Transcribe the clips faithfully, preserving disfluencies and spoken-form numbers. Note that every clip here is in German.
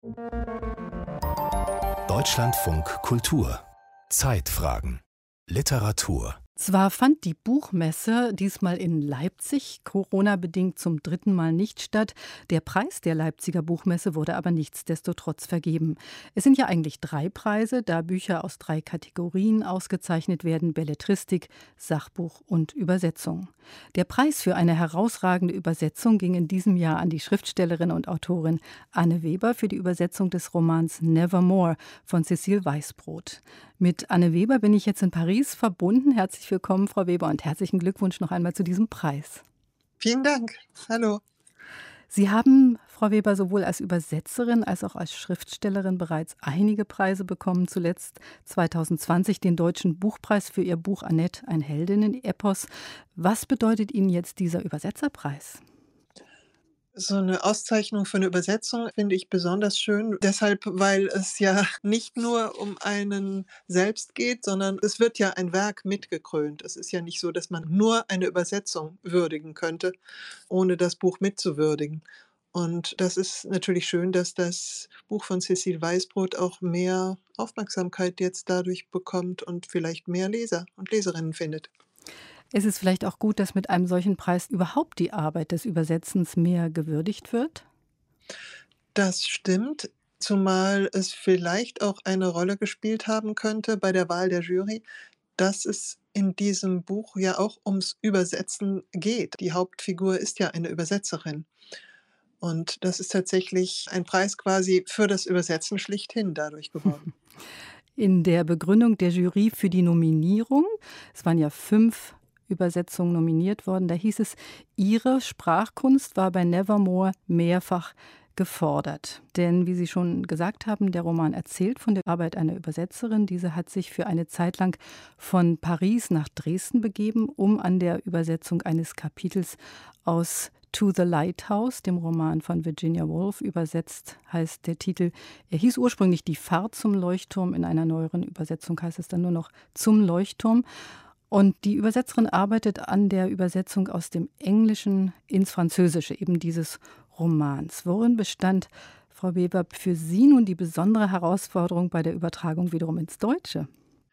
Deutschlandfunk Kultur. Zeitfragen. Literatur. Zwar fand die Buchmesse diesmal in Leipzig Corona-bedingt zum dritten Mal nicht statt. Der Preis der Leipziger Buchmesse wurde aber nichtsdestotrotz vergeben. Es sind ja eigentlich drei Preise, da Bücher aus drei Kategorien ausgezeichnet werden: Belletristik, Sachbuch und Übersetzung. Der Preis für eine herausragende Übersetzung ging in diesem Jahr an die Schriftstellerin und Autorin Anne Weber für die Übersetzung des Romans Nevermore von Cécile Weißbrot. Mit Anne Weber bin ich jetzt in Paris verbunden. Herzlich willkommen, Frau Weber, und herzlichen Glückwunsch noch einmal zu diesem Preis. Vielen Dank. Hallo. Sie haben, Frau Weber, sowohl als Übersetzerin als auch als Schriftstellerin bereits einige Preise bekommen. Zuletzt zwanzig zwanzig den Deutschen Buchpreis für Ihr Buch Annette, ein Heldinnen-Epos. Was bedeutet Ihnen jetzt dieser Übersetzerpreis? So eine Auszeichnung für eine Übersetzung finde ich besonders schön. Deshalb, weil es ja nicht nur um einen selbst geht, sondern es wird ja ein Werk mitgekrönt. Es ist ja nicht so, dass man nur eine Übersetzung würdigen könnte, ohne das Buch mitzuwürdigen. Und das ist natürlich schön, dass das Buch von Cécile Weißbrot auch mehr Aufmerksamkeit jetzt dadurch bekommt und vielleicht mehr Leser und Leserinnen findet. Ist es vielleicht auch gut, dass mit einem solchen Preis überhaupt die Arbeit des Übersetzens mehr gewürdigt wird? Das stimmt, zumal es vielleicht auch eine Rolle gespielt haben könnte bei der Wahl der Jury, dass es in diesem Buch ja auch ums Übersetzen geht. Die Hauptfigur ist ja eine Übersetzerin. Und das ist tatsächlich ein Preis quasi für das Übersetzen schlichthin dadurch geworden. In der Begründung der Jury für die Nominierung, es waren ja fünf Übersetzungen nominiert worden, da hieß es, ihre Sprachkunst war bei Nevermore mehrfach gefordert. Denn, wie Sie schon gesagt haben, der Roman erzählt von der Arbeit einer Übersetzerin. Diese hat sich für eine Zeit lang von Paris nach Dresden begeben, um an der Übersetzung eines Kapitels aus To the Lighthouse, dem Roman von Virginia Woolf, übersetzt heißt der Titel. Er hieß ursprünglich Die Fahrt zum Leuchtturm, in einer neueren Übersetzung heißt es dann nur noch Zum Leuchtturm. Und die Übersetzerin arbeitet an der Übersetzung aus dem Englischen ins Französische, eben dieses Romans. Worin bestand, Frau Weber, für Sie nun die besondere Herausforderung bei der Übertragung wiederum ins Deutsche?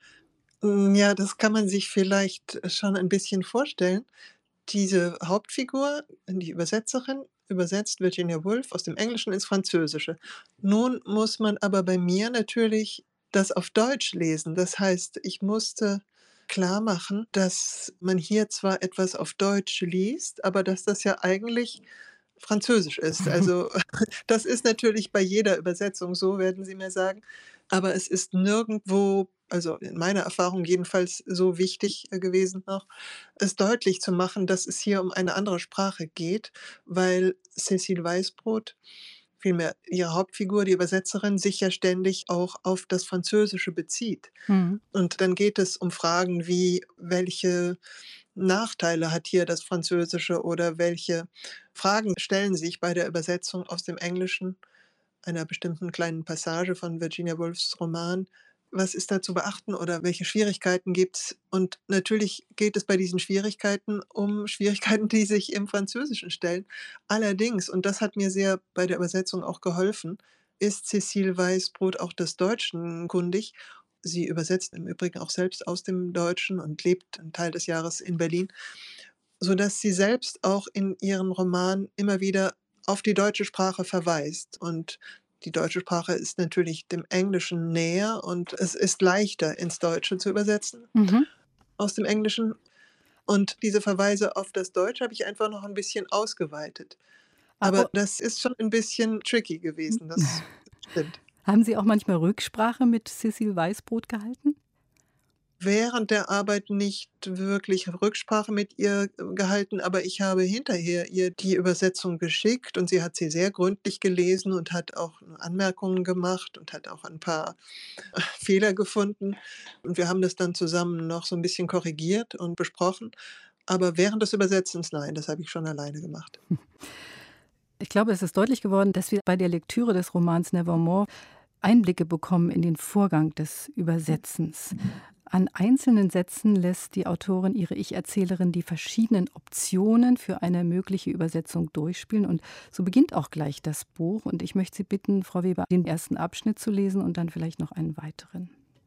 Ja, das kann man sich vielleicht schon ein bisschen vorstellen. Diese Hauptfigur, die Übersetzerin, übersetzt Virginia Woolf aus dem Englischen ins Französische. Nun muss man aber bei mir natürlich das auf Deutsch lesen. Das heißt, ich musste klar machen, dass man hier zwar etwas auf Deutsch liest, aber dass das ja eigentlich Französisch ist. Also das ist natürlich bei jeder Übersetzung so, werden Sie mir sagen. Aber es ist nirgendwo, also in meiner Erfahrung jedenfalls, so wichtig äh, gewesen noch, es deutlich zu machen, dass es hier um eine andere Sprache geht, weil Cécile Weißbrot, vielmehr ihre Hauptfigur, die Übersetzerin, sich ja ständig auch auf das Französische bezieht. Mhm. Und dann geht es um Fragen wie, welche Nachteile hat hier das Französische oder welche Fragen stellen sich bei der Übersetzung aus dem Englischen einer bestimmten kleinen Passage von Virginia Woolfs Roman. Was ist da zu beachten oder welche Schwierigkeiten gibt es? Und natürlich geht es bei diesen Schwierigkeiten um Schwierigkeiten, die sich im Französischen stellen. Allerdings, und das hat mir sehr bei der Übersetzung auch geholfen, ist Cécile Weißbrot auch des Deutschen kundig. Sie übersetzt im Übrigen auch selbst aus dem Deutschen und lebt einen Teil des Jahres in Berlin, sodass sie selbst auch in ihrem Roman immer wieder auf die deutsche Sprache verweist. Und die deutsche Sprache ist natürlich dem Englischen näher und es ist leichter ins Deutsche zu übersetzen Mhm. aus dem Englischen. Und diese Verweise auf das Deutsche habe ich einfach noch ein bisschen ausgeweitet. Aber Aber das ist schon ein bisschen tricky gewesen, das stimmt. haben Sie auch manchmal Rücksprache mit Cécile Weißbrot gehalten? Während der Arbeit nicht wirklich Rücksprache mit ihr gehalten, aber ich habe hinterher ihr die Übersetzung geschickt und sie hat sie sehr gründlich gelesen und hat auch Anmerkungen gemacht und hat auch ein paar Fehler gefunden. Und wir haben das dann zusammen noch so ein bisschen korrigiert und besprochen. Aber während des Übersetzens, nein, das habe ich schon alleine gemacht. Ich glaube, es ist deutlich geworden, dass wir bei der Lektüre des Romans Nevermore Einblicke bekommen in den Vorgang des Übersetzens. An einzelnen Sätzen lässt die Autorin, ihre Ich-Erzählerin, die verschiedenen Optionen für eine mögliche Übersetzung durchspielen. Und so beginnt auch gleich das Buch. Und ich möchte Sie bitten, Frau Weber, den ersten Abschnitt zu lesen und dann vielleicht noch einen weiteren.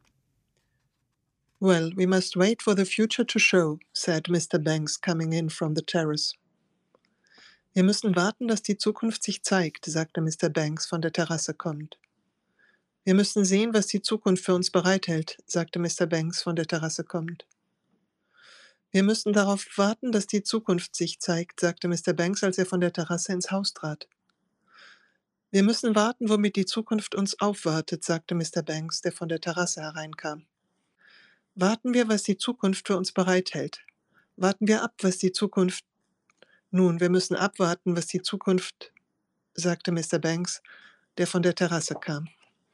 "Well, we must wait for the future to show," said Mister Banks, coming in from the terrace. "Wir müssen warten, dass die Zukunft sich zeigt", sagte Mister Banks von der Terrasse kommend. "Wir müssen sehen, was die Zukunft für uns bereithält", sagte Mister Banks von der Terrasse kommend. "Wir müssen darauf warten, dass die Zukunft sich zeigt", sagte Mister Banks, als er von der Terrasse ins Haus trat. "Wir müssen warten, womit die Zukunft uns aufwartet", sagte Mister Banks, der von der Terrasse hereinkam. "Warten wir, was die Zukunft für uns bereithält. Warten wir ab, was die Zukunft... Nun, wir müssen abwarten, was die Zukunft..." sagte Mister Banks, der von der Terrasse kam.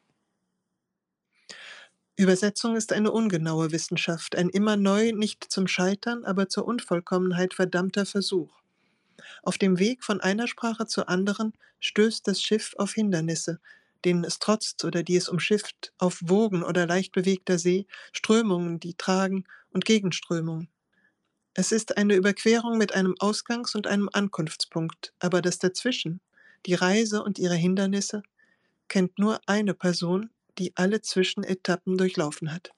Übersetzung ist eine ungenaue Wissenschaft, ein immer neu, nicht zum Scheitern, aber zur Unvollkommenheit verdammter Versuch. Auf dem Weg von einer Sprache zur anderen stößt das Schiff auf Hindernisse, denen es trotzt oder die es umschifft, auf Wogen oder leicht bewegter See, Strömungen, die tragen, und Gegenströmungen. Es ist eine Überquerung mit einem Ausgangs- und einem Ankunftspunkt, aber das Dazwischen, die Reise und ihre Hindernisse, kennt nur eine Person, die alle Zwischenetappen durchlaufen hat.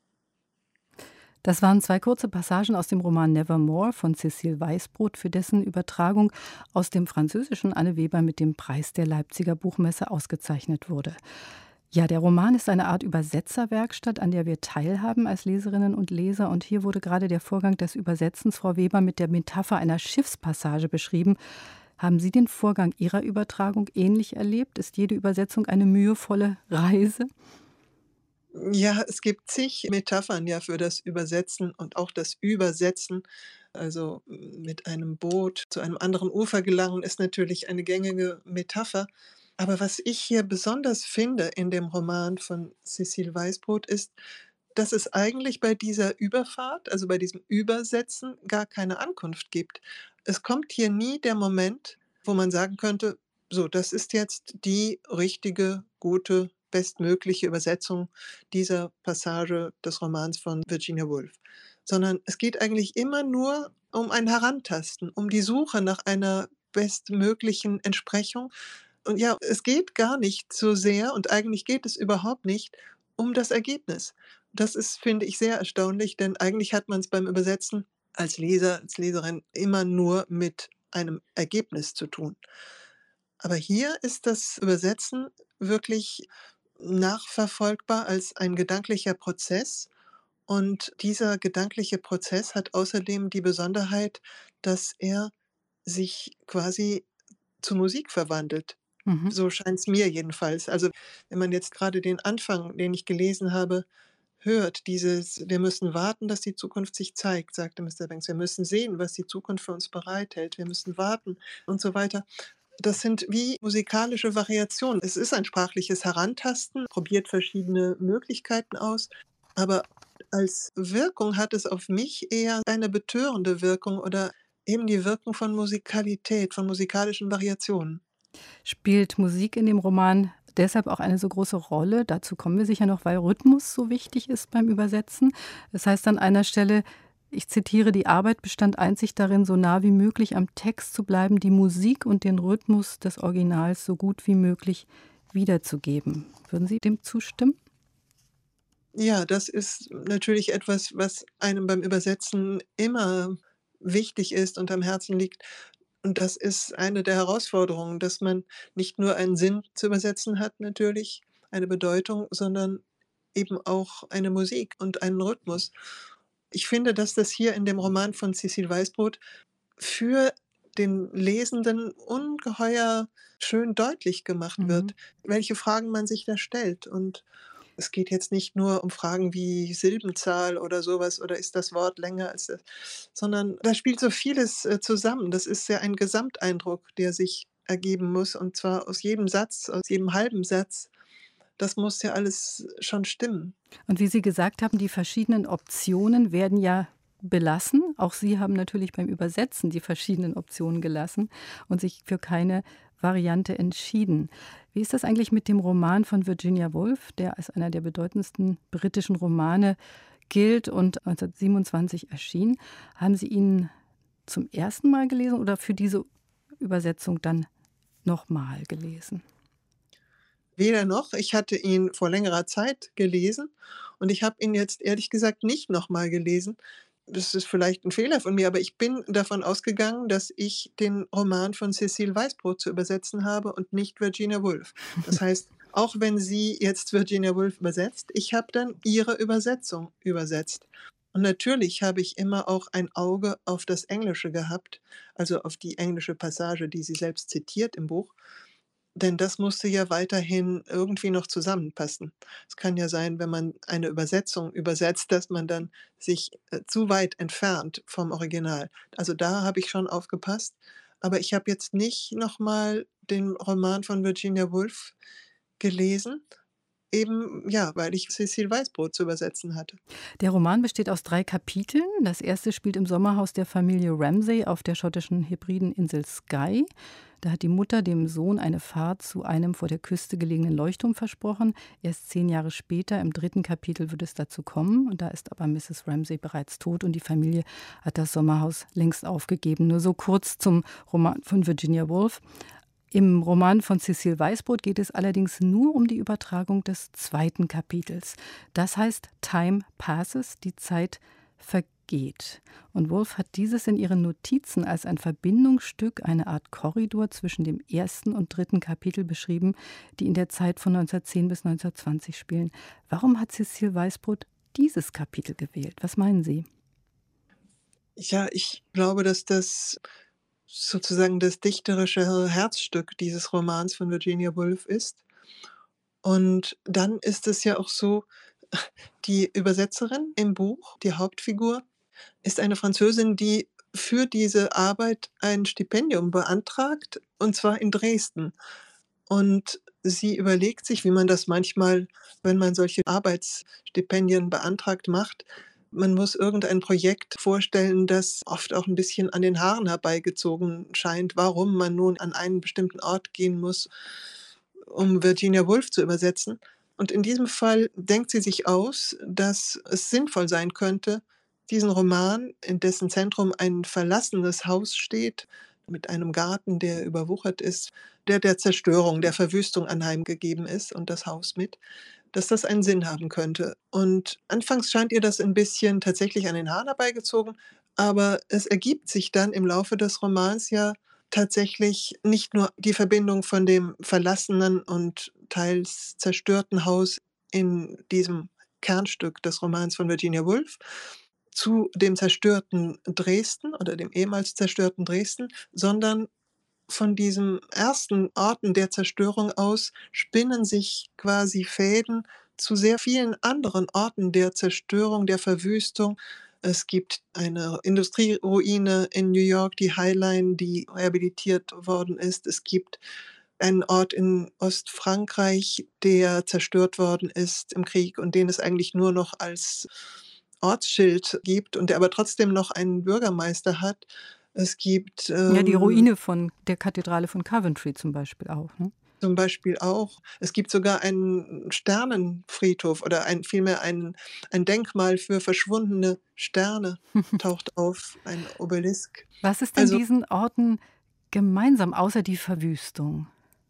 Das waren zwei kurze Passagen aus dem Roman Nevermore von Cécile Weißbrot, für dessen Übertragung aus dem Französischen Anne Weber mit dem Preis der Leipziger Buchmesse ausgezeichnet wurde. Ja, der Roman ist eine Art Übersetzerwerkstatt, an der wir teilhaben als Leserinnen und Leser. Und hier wurde gerade der Vorgang des Übersetzens, Frau Weber, mit der Metapher einer Schiffspassage beschrieben. Haben Sie den Vorgang Ihrer Übertragung ähnlich erlebt? Ist jede Übersetzung eine mühevolle Reise? Ja, es gibt zig Metaphern ja für das Übersetzen und auch das Übersetzen. Also mit einem Boot zu einem anderen Ufer gelangen ist natürlich eine gängige Metapher. Aber was ich hier besonders finde in dem Roman von Cécile Weißbrot ist, dass es eigentlich bei dieser Überfahrt, also bei diesem Übersetzen, gar keine Ankunft gibt. Es kommt hier nie der Moment, wo man sagen könnte, so, das ist jetzt die richtige, gute, bestmögliche Übersetzung dieser Passage des Romans von Virginia Woolf. Sondern es geht eigentlich immer nur um ein Herantasten, um die Suche nach einer bestmöglichen Entsprechung. Und ja, es geht gar nicht so sehr, und eigentlich geht es überhaupt nicht, um das Ergebnis. Das ist, finde ich, sehr erstaunlich, denn eigentlich hat man es beim Übersetzen als Leser, als Leserin immer nur mit einem Ergebnis zu tun. Aber hier ist das Übersetzen wirklich nachverfolgbar als ein gedanklicher Prozess. Und dieser gedankliche Prozess hat außerdem die Besonderheit, dass er sich quasi zu Musik verwandelt. Mhm. So scheint es mir jedenfalls. Also wenn man jetzt gerade den Anfang, den ich gelesen habe, hört, dieses „Wir müssen warten, dass die Zukunft sich zeigt", sagte Mister Banks. „Wir müssen sehen, was die Zukunft für uns bereithält. Wir müssen warten" und so weiter. Das sind wie musikalische Variationen. Es ist ein sprachliches Herantasten, probiert verschiedene Möglichkeiten aus, aber als Wirkung hat es auf mich eher eine betörende Wirkung oder eben die Wirkung von Musikalität, von musikalischen Variationen. Spielt Musik in dem Roman deshalb auch eine so große Rolle? Dazu kommen wir sicher noch, weil Rhythmus so wichtig ist beim Übersetzen. Das heißt an einer Stelle, ich zitiere: „Die Arbeit bestand einzig darin, so nah wie möglich am Text zu bleiben, die Musik und den Rhythmus des Originals so gut wie möglich wiederzugeben." Würden Sie dem zustimmen? Ja, das ist natürlich etwas, was einem beim Übersetzen immer wichtig ist und am Herzen liegt. Und das ist eine der Herausforderungen, dass man nicht nur einen Sinn zu übersetzen hat natürlich, eine Bedeutung, sondern eben auch eine Musik und einen Rhythmus. Ich finde, dass das hier in dem Roman von Cécile Weißbrot für den Lesenden ungeheuer schön deutlich gemacht Mhm. wird, welche Fragen man sich da stellt. Und es geht jetzt nicht nur um Fragen wie Silbenzahl oder sowas oder ist das Wort länger als das, sondern da spielt so vieles, äh, zusammen. Das ist ja ein Gesamteindruck, der sich ergeben muss, und zwar aus jedem Satz, aus jedem halben Satz. Das muss ja alles schon stimmen. Und wie Sie gesagt haben, die verschiedenen Optionen werden ja belassen. Auch Sie haben natürlich beim Übersetzen die verschiedenen Optionen gelassen und sich für keine Variante entschieden. Wie ist das eigentlich mit dem Roman von Virginia Woolf, der als einer der bedeutendsten britischen Romane gilt und neunzehnhundertsiebenundzwanzig erschien? Haben Sie ihn zum ersten Mal gelesen oder für diese Übersetzung dann nochmal gelesen? Weder noch. Ich hatte ihn vor längerer Zeit gelesen und ich habe ihn jetzt ehrlich gesagt nicht nochmal gelesen. Das ist vielleicht ein Fehler von mir, aber ich bin davon ausgegangen, dass ich den Roman von Cecile Weißbrot zu übersetzen habe und nicht Virginia Woolf. Das heißt, auch wenn sie jetzt Virginia Woolf übersetzt, ich habe dann ihre Übersetzung übersetzt. Und natürlich habe ich immer auch ein Auge auf das Englische gehabt, also auf die englische Passage, die sie selbst zitiert im Buch. Denn das musste ja weiterhin irgendwie noch zusammenpassen. Es kann ja sein, wenn man eine Übersetzung übersetzt, dass man dann sich, äh, zu weit entfernt vom Original. Also, da habe ich schon aufgepasst, aber ich habe jetzt nicht noch mal den Roman von Virginia Woolf gelesen, eben, ja, weil ich Cecile Weißbrot zu übersetzen hatte. Der Roman besteht aus drei Kapiteln. Das erste spielt im Sommerhaus der Familie Ramsay auf der schottischen Hebrideninsel Skye. Da hat die Mutter dem Sohn eine Fahrt zu einem vor der Küste gelegenen Leuchtturm versprochen. Erst zehn Jahre später, im dritten Kapitel, wird es dazu kommen. Und da ist aber Misses Ramsay bereits tot und die Familie hat das Sommerhaus längst aufgegeben. Nur so kurz zum Roman von Virginia Woolf. Im Roman von Cecile Weißbrot geht es allerdings nur um die Übertragung des zweiten Kapitels. Das heißt, Time passes, die Zeit vergeht. Und Woolf hat dieses in ihren Notizen als ein Verbindungsstück, eine Art Korridor zwischen dem ersten und dritten Kapitel beschrieben, die in der Zeit von neunzehnhundertzehn bis neunzehnhundertzwanzig spielen. Warum hat Cecile Weißbrot dieses Kapitel gewählt? Was meinen Sie? Ja, ich glaube, dass das sozusagen das dichterische Herzstück dieses Romans von Virginia Woolf ist. Und dann ist es ja auch so, die Übersetzerin im Buch, die Hauptfigur, ist eine Französin, die für diese Arbeit ein Stipendium beantragt, und zwar in Dresden. Und sie überlegt sich, wie man das manchmal, wenn man solche Arbeitsstipendien beantragt, macht. Man muss irgendein Projekt vorstellen, das oft auch ein bisschen an den Haaren herbeigezogen scheint, warum man nun an einen bestimmten Ort gehen muss, um Virginia Woolf zu übersetzen. Und in diesem Fall denkt sie sich aus, dass es sinnvoll sein könnte, diesen Roman, in dessen Zentrum ein verlassenes Haus steht, mit einem Garten, der überwuchert ist, der der Zerstörung, der Verwüstung anheimgegeben ist und das Haus mit, dass das einen Sinn haben könnte. Und anfangs scheint ihr das ein bisschen tatsächlich an den Haaren herbeigezogen, aber es ergibt sich dann im Laufe des Romans ja tatsächlich nicht nur die Verbindung von dem verlassenen und teils zerstörten Haus in diesem Kernstück des Romans von Virginia Woolf zu dem zerstörten Dresden oder dem ehemals zerstörten Dresden, sondern von diesem ersten Orten der Zerstörung aus spinnen sich quasi Fäden zu sehr vielen anderen Orten der Zerstörung, der Verwüstung. Es gibt eine Industrieruine in New York, die High Line, die rehabilitiert worden ist. Es gibt einen Ort in Ostfrankreich, der zerstört worden ist im Krieg und den es eigentlich nur noch als Ortsschild gibt und der aber trotzdem noch einen Bürgermeister hat. Es gibt, Ja, die ähm, Ruine von der Kathedrale von Coventry zum Beispiel auch, ne? zum Beispiel auch, es gibt sogar einen Sternenfriedhof oder ein vielmehr ein ein Denkmal für verschwundene Sterne taucht auf, ein Obelisk. Was ist denn Also, diesen Orten gemeinsam, außer die Verwüstung?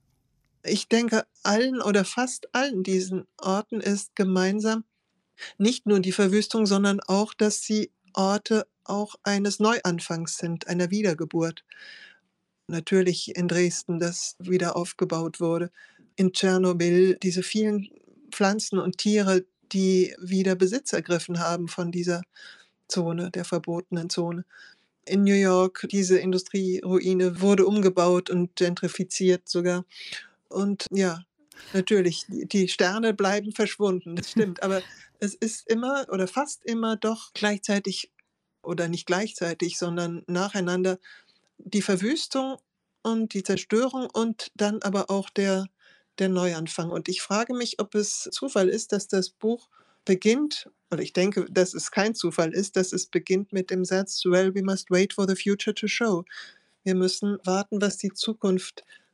ich denke, allen oder fast allen diesen Orten ist gemeinsam nicht nur die Verwüstung, sondern auch, dass sie Orte auch eines Neuanfangs sind, einer Wiedergeburt. Natürlich in Dresden, das wieder aufgebaut wurde, in Tschernobyl diese vielen Pflanzen und Tiere, die wieder Besitz ergriffen haben von dieser Zone, der verbotenen Zone. In New York, diese Industrieruine wurde umgebaut und gentrifiziert sogar. Und ja, natürlich, die die Sterne bleiben verschwunden, das stimmt, aber es ist immer oder fast immer doch gleichzeitig oder nicht gleichzeitig, sondern nacheinander die Verwüstung und die Zerstörung und dann aber auch der der Neuanfang. Und ich frage mich, ob es Zufall ist, dass das Buch beginnt oder ich denke, dass es kein Zufall ist, dass es beginnt mit dem Satz: „Well, we must wait for the future to show." Wir müssen warten, was die Zukunft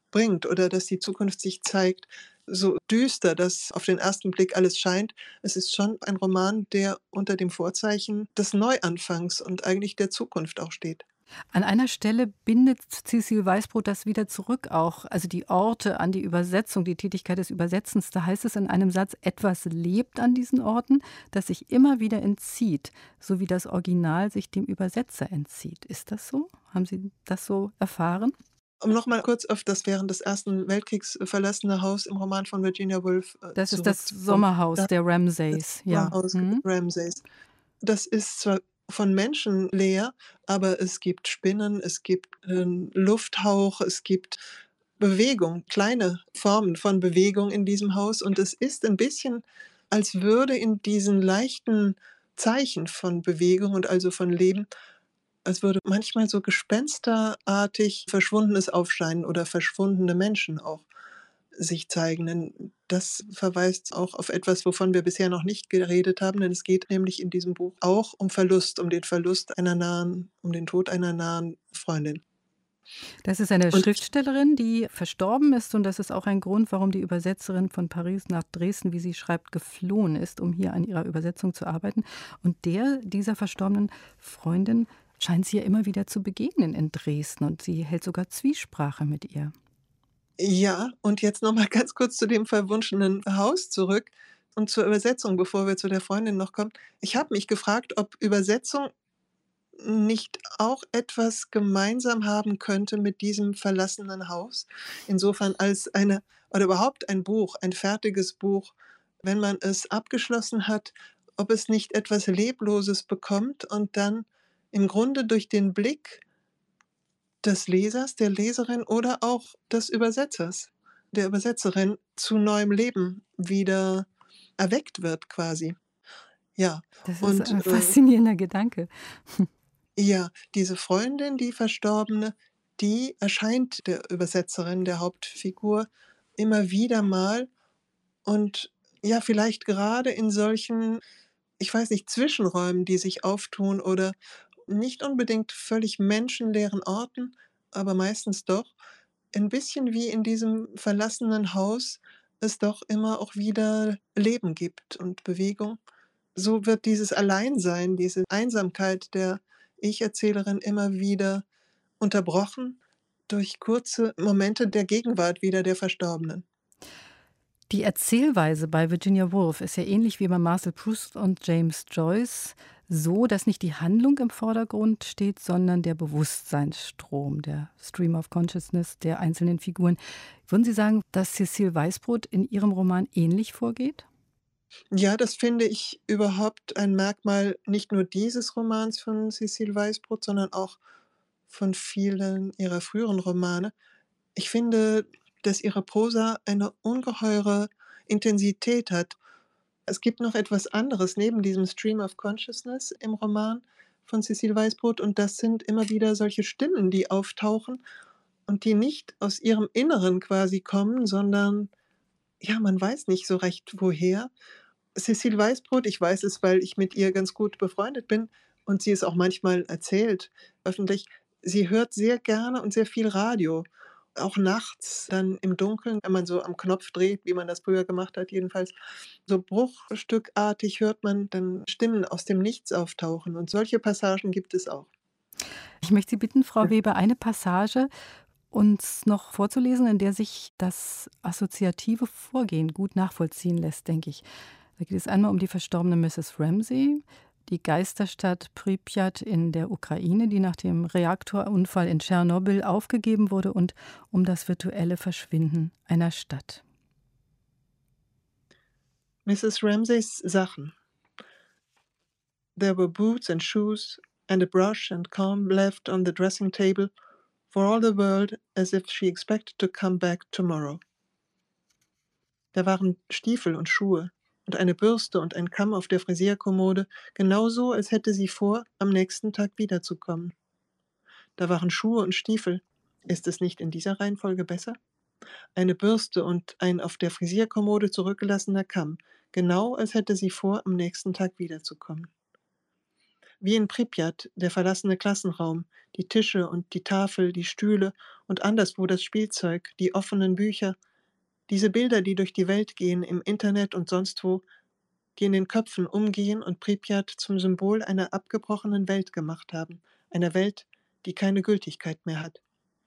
bringt oder dass die Zukunft sich zeigt, so düster das auf den ersten Blick alles scheint. Es ist schon ein Roman, der unter dem Vorzeichen des Neuanfangs und eigentlich der Zukunft auch steht. An einer Stelle bindet Cecil Weißbrot das wieder zurück auch, also die Orte an die Übersetzung, die Tätigkeit des Übersetzens. Da heißt es in einem Satz: „Etwas lebt an diesen Orten, das sich immer wieder entzieht, so wie das Original sich dem Übersetzer entzieht." Ist das so? Haben Sie das so erfahren? Um noch mal kurz auf das während des Ersten Weltkriegs verlassene Haus im Roman von Virginia Woolf, äh, Das ist das zurückzukommen. Sommerhaus Da der das Ramsays, ja. Sommerhaus Mhm. Ramsays. Das ist zwar von Menschen leer, aber es gibt Spinnen, es gibt 'nen Lufthauch, es gibt Bewegung, kleine Formen von Bewegung in diesem Haus. Und es ist ein bisschen, als würde in diesen leichten Zeichen von Bewegung und also von Leben, als würde manchmal so gespensterartig Verschwundenes aufscheinen oder verschwundene Menschen auch sich zeigen. Denn das verweist auch auf etwas, wovon wir bisher noch nicht geredet haben, denn es geht nämlich in diesem Buch auch um Verlust, um den Verlust einer nahen um den Tod einer nahen Freundin. Das ist eine Und Schriftstellerin, die verstorben ist, und das ist auch ein Grund, warum die Übersetzerin von Paris nach Dresden, wie sie schreibt, geflohen ist, um hier an ihrer Übersetzung zu arbeiten. Und der dieser verstorbenen Freundin scheint sie ja immer wieder zu begegnen in Dresden, und sie hält sogar Zwiesprache mit ihr. ja, und jetzt noch mal ganz kurz zu dem verwunschenen Haus zurück und zur Übersetzung, bevor wir zu der Freundin noch kommen. Ich habe mich gefragt, ob Übersetzung nicht auch etwas gemeinsam haben könnte mit diesem verlassenen Haus. Insofern als eine oder überhaupt ein Buch, ein fertiges Buch, wenn man es abgeschlossen hat, ob es nicht etwas Lebloses bekommt und dann im Grunde durch den Blick des Lesers, der Leserin oder auch des Übersetzers, der Übersetzerin zu neuem Leben wieder erweckt wird quasi. Ja, Das ist und, ein äh faszinierender Gedanke. Ja, diese Freundin, die Verstorbene, die erscheint der Übersetzerin, der Hauptfigur, immer wieder mal und ja, vielleicht gerade in solchen, ich weiß nicht, Zwischenräumen, die sich auftun oder nicht unbedingt völlig menschenleeren Orten, aber meistens doch, ein bisschen wie in diesem verlassenen Haus es doch immer auch wieder Leben gibt und Bewegung. So wird dieses Alleinsein, diese Einsamkeit der Ich-Erzählerin immer wieder unterbrochen durch kurze Momente der Gegenwart wieder der Verstorbenen. Die Erzählweise bei Virginia Woolf ist ja ähnlich wie bei Marcel Proust und James Joyce so, dass nicht die Handlung im Vordergrund steht, sondern der Bewusstseinsstrom, der Stream of Consciousness der einzelnen Figuren. Würden Sie sagen, dass Cecil Weißbrot in Ihrem Roman ähnlich vorgeht? Ja, das finde ich überhaupt ein Merkmal nicht nur dieses Romans von Cecile Weißbrot, sondern auch von vielen ihrer früheren Romane. Ich finde, dass ihre Prosa eine ungeheure Intensität hat. Es gibt noch etwas anderes neben diesem Stream of Consciousness im Roman von Cecile Weißbrot, und das sind immer wieder solche Stimmen, die auftauchen und die nicht aus ihrem Inneren quasi kommen, sondern ja, man weiß nicht so recht woher. Cecile Weißbrot, ich weiß es, weil ich mit ihr ganz gut befreundet bin und sie es auch manchmal erzählt öffentlich. Sie hört sehr gerne und sehr viel Radio, auch nachts dann im Dunkeln, wenn man so am Knopf dreht, wie man das früher gemacht hat jedenfalls. So bruchstückartig hört man dann Stimmen aus dem Nichts auftauchen, und solche Passagen gibt es auch. Ich möchte Sie bitten, Frau Weber, eine Passage uns noch vorzulesen, in der sich das assoziative Vorgehen gut nachvollziehen lässt, denke ich. Da geht es einmal um die verstorbene Misses Ramsay, die Geisterstadt Pripyat in der Ukraine, die nach dem Reaktorunfall in Tschernobyl aufgegeben wurde, und um das virtuelle Verschwinden einer Stadt. Misses Ramsays Sachen. There were boots and shoes and a brush and comb left on the dressing table, for all the world as if she expected to come back tomorrow. Da waren Stiefel und Schuhe und eine Bürste und ein Kamm auf der Frisierkommode, genauso, als hätte sie vor, am nächsten Tag wiederzukommen. Da waren Schuhe und Stiefel. Ist es nicht in dieser Reihenfolge besser? Eine Bürste und ein auf der Frisierkommode zurückgelassener Kamm, genau als hätte sie vor, am nächsten Tag wiederzukommen. Wie in Pripyat, der verlassene Klassenraum, die Tische und die Tafel, die Stühle und anderswo das Spielzeug, die offenen Bücher, diese Bilder, die durch die Welt gehen, im Internet und sonst wo, die in den Köpfen umgehen und Pripyat zum Symbol einer abgebrochenen Welt gemacht haben, einer Welt, die keine Gültigkeit mehr hat.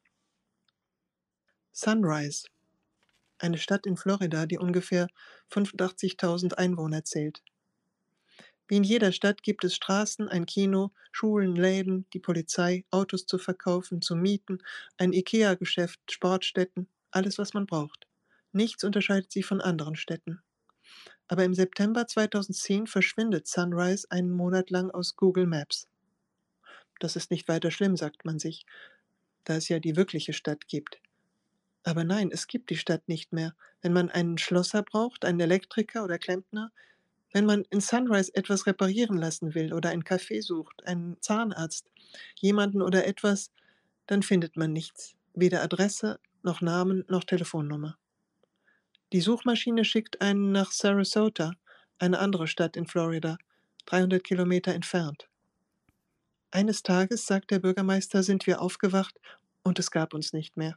Sunrise, eine Stadt in Florida, die ungefähr fünfundachtzigtausend Einwohner zählt. Wie in jeder Stadt gibt es Straßen, ein Kino, Schulen, Läden, die Polizei, Autos zu verkaufen, zu mieten, ein Ikea-Geschäft, Sportstätten, alles, was man braucht. Nichts unterscheidet sie von anderen Städten. Aber im September zweitausendzehn verschwindet Sunrise einen Monat lang aus Google Maps. Das ist nicht weiter schlimm, sagt man sich, da es ja die wirkliche Stadt gibt. Aber nein, es gibt die Stadt nicht mehr. Wenn man einen Schlosser braucht, einen Elektriker oder Klempner, wenn man in Sunrise etwas reparieren lassen will oder ein Café sucht, einen Zahnarzt, jemanden oder etwas, dann findet man nichts. Weder Adresse, noch Namen, noch Telefonnummer. Die Suchmaschine schickt einen nach Sarasota, eine andere Stadt in Florida, dreihundert Kilometer entfernt. Eines Tages, sagt der Bürgermeister, sind wir aufgewacht und es gab uns nicht mehr.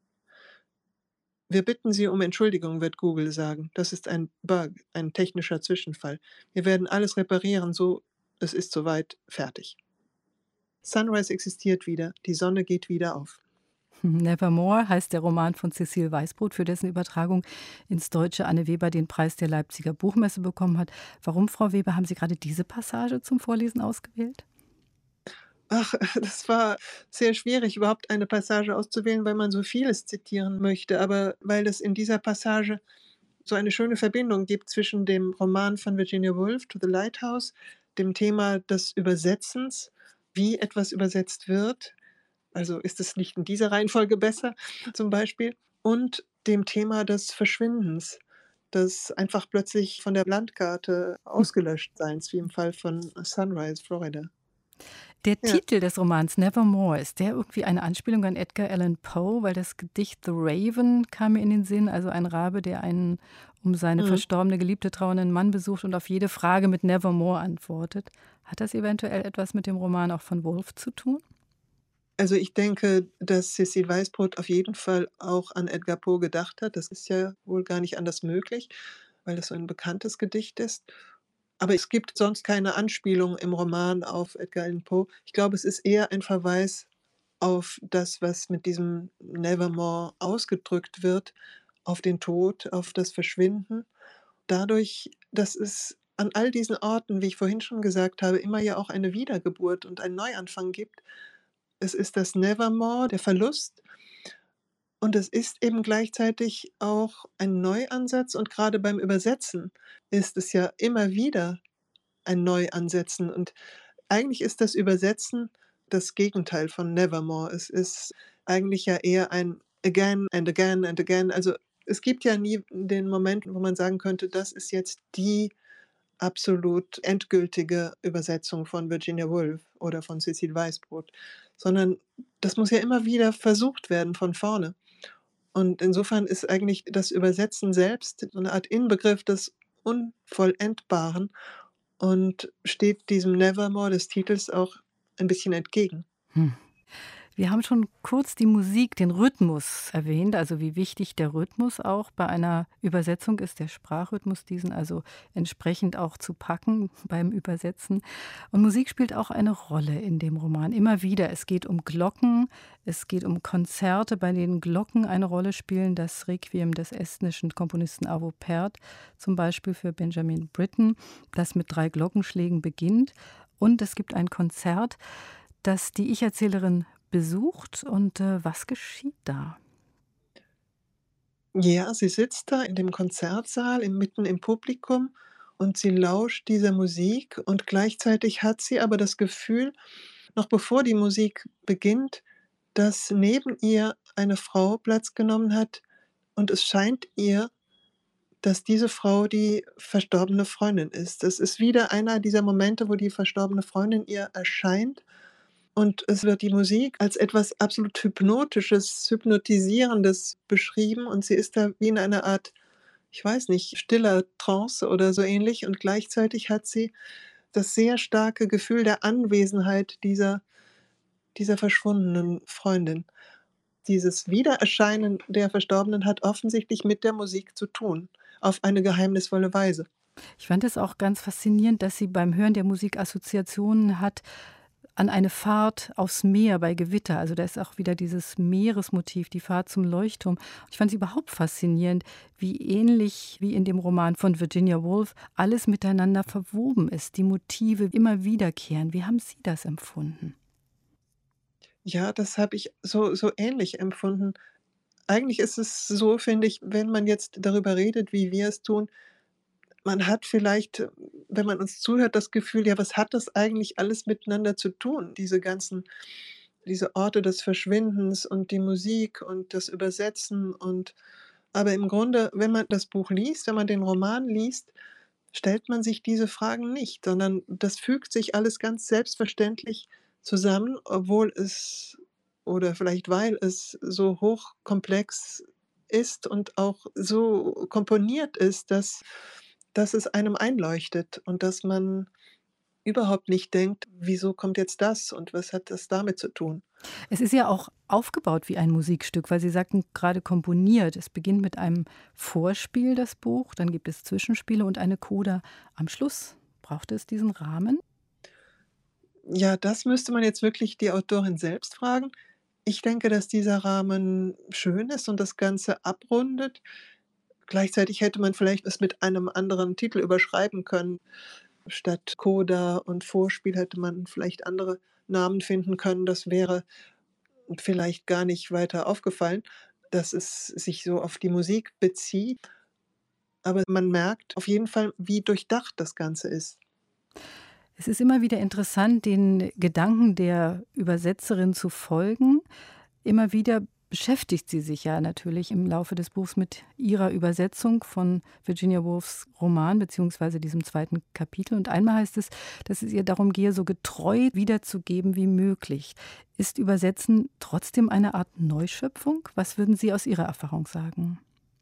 Wir bitten Sie um Entschuldigung, wird Google sagen. Das ist ein Bug, ein technischer Zwischenfall. Wir werden alles reparieren, so, es ist soweit, fertig. Sunrise existiert wieder, die Sonne geht wieder auf. Nevermore heißt der Roman von Cecil Weißbrot, für dessen Übertragung ins Deutsche Anne Weber den Preis der Leipziger Buchmesse bekommen hat. Warum, Frau Weber, haben Sie gerade diese Passage zum Vorlesen ausgewählt? Ach, das war sehr schwierig, überhaupt eine Passage auszuwählen, weil man so vieles zitieren möchte. Aber weil es in dieser Passage so eine schöne Verbindung gibt zwischen dem Roman von Virginia Woolf, To the Lighthouse, dem Thema des Übersetzens, wie etwas übersetzt wird, also ist es nicht in dieser Reihenfolge besser zum Beispiel, und dem Thema des Verschwindens, des einfach plötzlich von der Landkarte ausgelöscht Seins, wie im Fall von Sunrise, Florida. Der Ja. Titel des Romans Nevermore, ist der irgendwie eine Anspielung an Edgar Allan Poe? Weil das Gedicht The Raven kam mir in den Sinn, also ein Rabe, der einen um seine Mhm. verstorbene Geliebte trauernden Mann besucht und auf jede Frage mit Nevermore antwortet. Hat das eventuell etwas mit dem Roman auch von Woolf zu tun? Also ich denke, dass Cecil Weißbrot auf jeden Fall auch an Edgar Poe gedacht hat. Das ist ja wohl gar nicht anders möglich, weil es so ein bekanntes Gedicht ist. Aber es gibt sonst keine Anspielung im Roman auf Edgar Allan Poe. Ich glaube, es ist eher ein Verweis auf das, was mit diesem Nevermore ausgedrückt wird, auf den Tod, auf das Verschwinden. Dadurch, dass es an all diesen Orten, wie ich vorhin schon gesagt habe, immer ja auch eine Wiedergeburt und einen Neuanfang gibt. Es ist das Nevermore, der Verlust, und es ist eben gleichzeitig auch ein Neuansatz, und gerade beim Übersetzen ist es ja immer wieder ein Neuansetzen, und eigentlich ist das Übersetzen das Gegenteil von Nevermore. Es ist eigentlich ja eher ein again and again and again. Also, es gibt ja nie den Moment, wo man sagen könnte, das ist jetzt die absolut endgültige Übersetzung von Virginia Woolf oder von Cecil Weißbrot, sondern das muss ja immer wieder versucht werden von vorne. Und insofern ist eigentlich das Übersetzen selbst so eine Art Inbegriff des Unvollendbaren und steht diesem Nevermore des Titels auch ein bisschen entgegen. Hm. Wir haben schon kurz die Musik, den Rhythmus erwähnt, also wie wichtig der Rhythmus auch bei einer Übersetzung ist, der Sprachrhythmus, diesen also entsprechend auch zu packen beim Übersetzen. Und Musik spielt auch eine Rolle in dem Roman, immer wieder. Es geht um Glocken, es geht um Konzerte, bei denen Glocken eine Rolle spielen. Das Requiem des estnischen Komponisten Arvo Pärt, zum Beispiel für Benjamin Britten, das mit drei Glockenschlägen beginnt. Und es gibt ein Konzert, das die Ich-Erzählerin besucht, und äh, was geschieht da? Ja, sie sitzt da in dem Konzertsaal im mitten im Publikum und sie lauscht dieser Musik, und gleichzeitig hat sie aber das Gefühl, noch bevor die Musik beginnt, dass neben ihr eine Frau Platz genommen hat, und es scheint ihr, dass diese Frau die verstorbene Freundin ist. Es ist wieder einer dieser Momente, wo die verstorbene Freundin ihr erscheint. Und es wird die Musik als etwas absolut Hypnotisches, Hypnotisierendes beschrieben, und sie ist da wie in einer Art, ich weiß nicht, stiller Trance oder so ähnlich, und gleichzeitig hat sie das sehr starke Gefühl der Anwesenheit dieser dieser verschwundenen Freundin. Dieses Wiedererscheinen der Verstorbenen hat offensichtlich mit der Musik zu tun, auf eine geheimnisvolle Weise. Ich fand es auch ganz faszinierend, dass sie beim Hören der Musik Assoziationen hat an eine Fahrt aufs Meer bei Gewitter. Also da ist auch wieder dieses Meeresmotiv, die Fahrt zum Leuchtturm. Ich fand sie überhaupt faszinierend, wie ähnlich wie in dem Roman von Virginia Woolf alles miteinander verwoben ist, die Motive immer wiederkehren. Wie haben Sie das empfunden? Ja, das habe ich so so ähnlich empfunden. Eigentlich ist es so, finde ich, wenn man jetzt darüber redet, wie wir es tun, man hat vielleicht, äh, wenn man uns zuhört, das Gefühl: „Ja, was hat das eigentlich alles miteinander zu tun, diese ganzen diese Orte des Verschwindens und die Musik und das Übersetzen und“ aber im Grunde, wenn man das Buch liest, wenn man den Roman liest, stellt man sich diese Fragen nicht, sondern das fügt sich alles ganz selbstverständlich zusammen, obwohl es oder vielleicht weil es so hochkomplex ist und auch so komponiert ist, dass dass es einem einleuchtet und dass man überhaupt nicht denkt: „Wieso kommt jetzt das und was hat das damit zu tun?“ Es ist ja auch aufgebaut wie ein Musikstück, weil Sie sagten gerade komponiert. Es beginnt mit einem Vorspiel, das Buch, dann gibt es Zwischenspiele und eine Coda am Schluss. Braucht es diesen Rahmen? Ja, das müsste man jetzt wirklich die Autorin selbst fragen. Ich denke, dass dieser Rahmen schön ist und das Ganze abrundet. Gleichzeitig hätte man vielleicht es mit einem anderen Titel überschreiben können. Statt Coda und Vorspiel hätte man vielleicht andere Namen finden können. Das wäre vielleicht gar nicht weiter aufgefallen, dass es sich so auf die Musik bezieht. Aber man merkt auf jeden Fall, wie durchdacht das Ganze ist. Es ist immer wieder interessant, den Gedanken der Übersetzerin zu folgen. Immer wieder beschäftigt sie sich ja natürlich im Laufe des Buchs mit ihrer Übersetzung von Virginia Woolfs Roman beziehungsweise diesem zweiten Kapitel. Und einmal heißt es, dass es ihr darum gehe, so getreu wiederzugeben wie möglich. Ist Übersetzen trotzdem eine Art Neuschöpfung? Was würden Sie aus Ihrer Erfahrung sagen?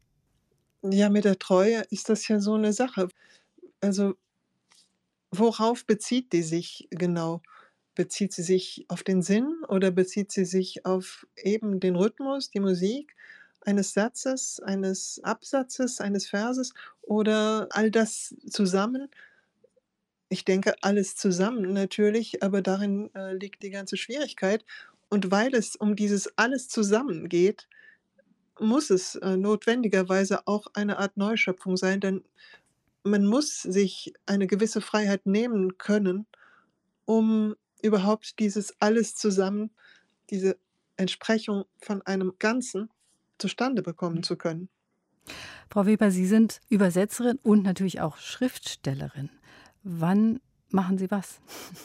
Ja, mit der Treue ist das ja so eine Sache. Also, worauf bezieht die sich genau? Bezieht sie sich auf den Sinn oder bezieht sie sich auf eben den Rhythmus, die Musik eines Satzes, eines Absatzes, eines Verses oder all das zusammen? Ich denke, alles zusammen natürlich, aber darin, äh, liegt die ganze Schwierigkeit. Und weil es um dieses alles zusammen geht, muss es, äh, notwendigerweise auch eine Art Neuschöpfung sein, denn man muss sich eine gewisse Freiheit nehmen können, um überhaupt dieses alles zusammen, diese Entsprechung von einem Ganzen zustande bekommen zu können. Frau Weber, Sie sind Übersetzerin und natürlich auch Schriftstellerin. Wann machen Sie was?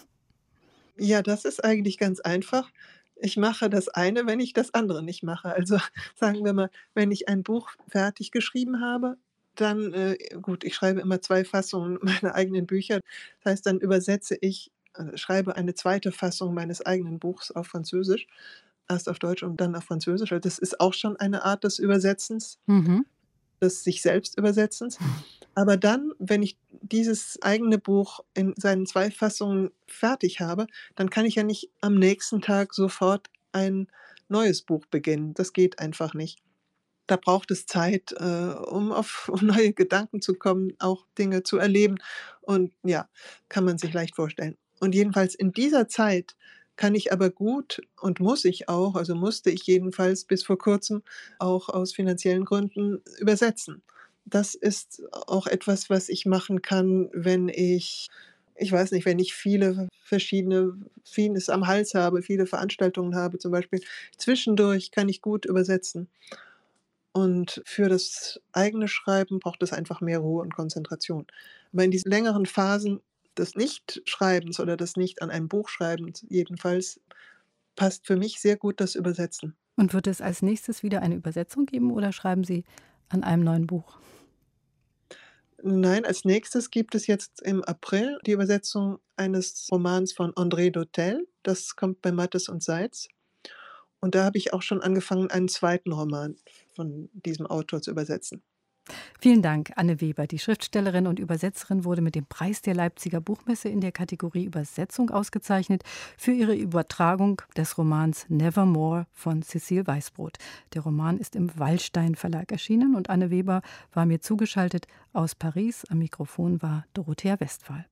Ja, das ist eigentlich ganz einfach. Ich mache das eine, wenn ich das andere nicht mache. Also, sagen wir mal, wenn ich ein Buch fertig geschrieben habe, dann, äh gut, ich schreibe immer zwei Fassungen meiner eigenen Bücher. Das heißt, dann übersetze ich äh, schreibe eine zweite Fassung meines eigenen Buchs auf Französisch, erst auf Deutsch und dann auf Französisch. Also, das ist auch schon eine Art des Übersetzens, Mhm. des sich selbst Übersetzens. Aber dann, wenn ich dieses eigene Buch in seinen zwei Fassungen fertig habe, dann kann ich ja nicht am nächsten Tag sofort ein neues Buch beginnen. Das geht einfach nicht. Da braucht es Zeit, äh, um auf neue Gedanken zu kommen, auch Dinge zu erleben und ja, kann man sich leicht vorstellen. Und jedenfalls in dieser Zeit kann ich aber gut und muss ich auch, also musste ich jedenfalls bis vor Kurzem auch aus finanziellen Gründen übersetzen. Das ist auch etwas, was ich machen kann, wenn ich ich weiß nicht, wenn ich viele verschiedene vieles am Hals habe, viele Veranstaltungen habe zum Beispiel. Zwischendurch kann ich gut übersetzen. Und für das eigene Schreiben braucht es einfach mehr Ruhe und Konzentration. Aber in diesen längeren Phasen des Nichtschreibens oder des nicht an einem Buch schreibens jedenfalls, passt für mich sehr gut das Übersetzen. Und wird es als nächstes wieder eine Übersetzung geben oder schreiben Sie an einem neuen Buch? Nein, als Nächstes gibt es jetzt im April die Übersetzung eines Romans von André Dautel. Das kommt bei Mattes und Seitz. Und da habe ich auch schon angefangen, einen zweiten Roman von diesem Autor zu übersetzen. Vielen Dank, Anne Weber. Die Schriftstellerin und Übersetzerin wurde mit dem Preis der Leipziger Buchmesse in der Kategorie Übersetzung ausgezeichnet für ihre Übertragung des Romans Nevermore von Cecile Weißbrot. Der Roman ist im Wallstein Verlag erschienen und Anne Weber war mir zugeschaltet aus Paris. Am Mikrofon war Dorothea Westphal.